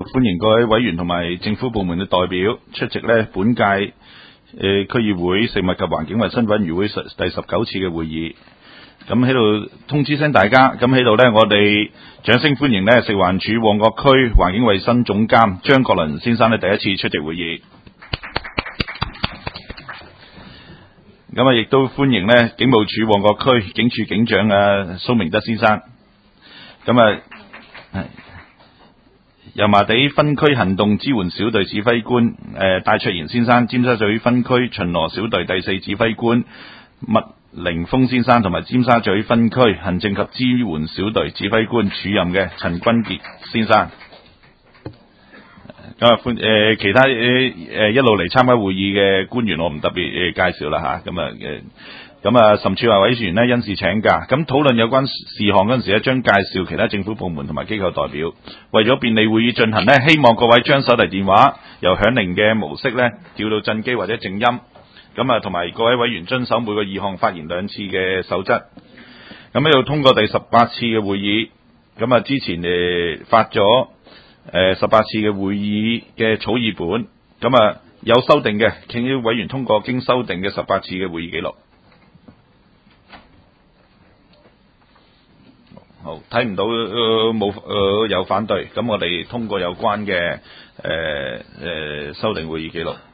歡迎各位委員同埋政府部門嘅代表出席呢本屆區議會食物及環境衞生委員會第19次嘅會議。咁喺度通知聲大家，咁喺度呢，我哋掌聲歡迎呢食環署旺角區環境衞生總監張國麟先生呢第一次出席會議。咁亦都歡迎呢警務處旺角區警署警長蘇明德先生。咁油麻地分區行動支援小隊指揮官戴卓賢先生，尖沙咀分區巡邏小隊第4指揮官麥凌峰先生，同埋尖沙咀分區行政及支援小隊指揮官主任嘅陳君傑先生。咁其他一路嚟參加會議嘅官員，我唔特別介紹啦嚇。甚至委員呢因事請假。咁討論有關事項嗰陣時咧，將介紹其他政府部門同埋機構代表。為咗便利會議進行呢，希望各位將手提電話由響鈴嘅模式呢調到震機或者靜音。同埋各位委員遵守每個議項發言2次嘅守則。咁喺度通過第18次嘅會議。之前發咗18次嘅會議嘅草擬本。有修訂嘅，請啲委員通過經修訂嘅18次嘅會議記錄。好，睇唔到冇有反對，咁我哋通過有關嘅修訂會議記錄。